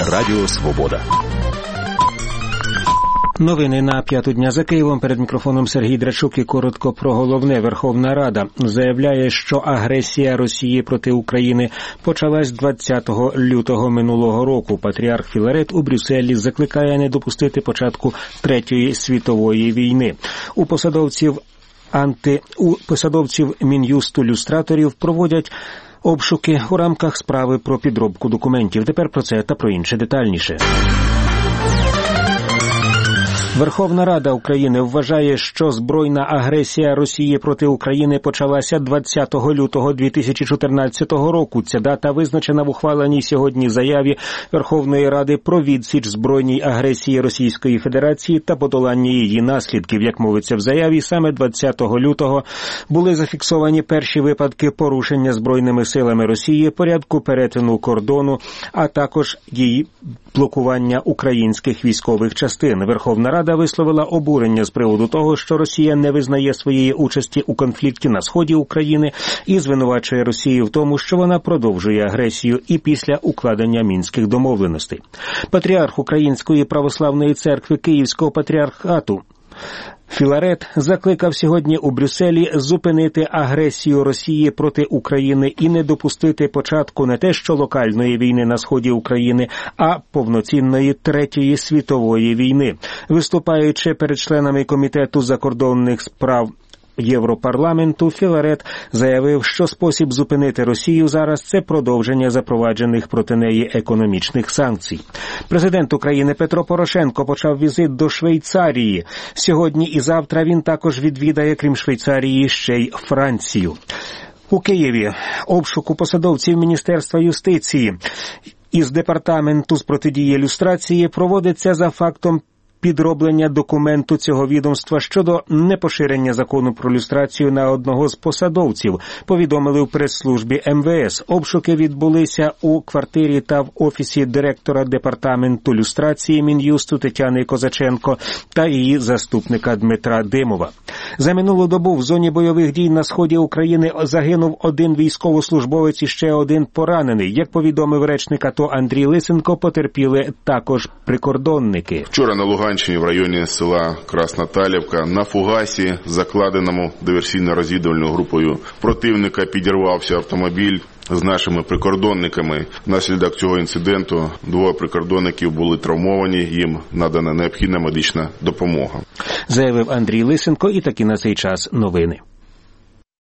Радіо Свобода. Новини на 5-ту дня за Києвом. Перед мікрофоном Сергій Драчук і коротко про головне. Верховна Рада заявляє, що агресія Росії проти України почалась 20 лютого минулого року. Патріарх Філарет у Брюсселі закликає не допустити початку Третьої світової війни. У посадовців Мін'юсту люстраторів проводять обшуки у рамках справи про підробку документів. Тепер про це та про інше детальніше. Верховна Рада України вважає, що збройна агресія Росії проти України почалася 20 лютого 2014 року. Ця дата визначена в ухваленій сьогодні заяві Верховної Ради про відсіч збройній агресії Російської Федерації та подолання її наслідків. Як мовиться в заяві, саме 20 лютого були зафіксовані перші випадки порушення збройними силами Росії порядку перетину кордону, а також її блокування українських військових частин. Верховна Рада висловила обурення з приводу того, що Росія не визнає своєї участі у конфлікті на сході України і звинувачує Росію в тому, що вона продовжує агресію і після укладення Мінських домовленостей. Патріарх Української православної церкви Київського патріархату Філарет закликав сьогодні у Брюсселі зупинити агресію Росії проти України і не допустити початку не те що локальної війни на сході України, а повноцінної Третьої світової війни. Виступаючи перед членами Комітету закордонних справ Європарламенту, Філарет заявив, що спосіб зупинити Росію зараз – це продовження запроваджених проти неї економічних санкцій. Президент України Петро Порошенко почав візит до Швейцарії. Сьогодні і завтра він також відвідає, крім Швейцарії, ще й Францію. У Києві обшук у посадовців Міністерства юстиції із Департаменту з протидії люстрації проводиться за фактом підроблення документу цього відомства щодо непоширення закону про люстрацію на одного з посадовців, повідомили в прес-службі МВС. Обшуки відбулися у квартирі та в офісі директора Департаменту люстрації Мін'юсту Тетяни Козаченко та її заступника Дмитра Димова. За минулу добу в зоні бойових дій на сході України загинув один військовослужбовець і ще один поранений. Як повідомив речник АТО Андрій Лисенко, потерпіли також прикордонники. Вчора на Луганщині в районі села Красноталівка на фугасі, закладеному диверсійно-розвідувальною групою противника, підірвався автомобіль з нашими прикордонниками. Внаслідок цього інциденту 2 прикордонників були травмовані, їм надана необхідна медична допомога. Заявив Андрій Лисенко, і таки на цей час новини.